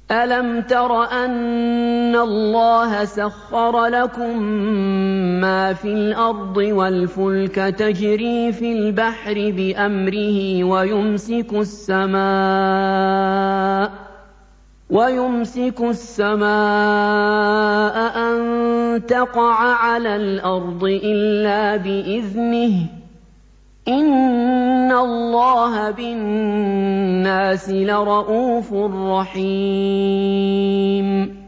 أَلَمْ تَرَ أَنَّ اللَّهَ سَخَّرَ لَكُم مَّا فِي الْأَرْضِ وَالْفُلْكَ تَجْرِي فِي الْبَحْرِ بِأَمْرِهِ وَيُمْسِكُ السَّمَاءَ أَن تَقَعَ عَلَى الْأَرْضِ إِلَّا بِإِذْنِهِ ۗ إِنَّ اللَّهَ بِالنَّاسِ لَرَءُوفٌ رَّحِيمٌ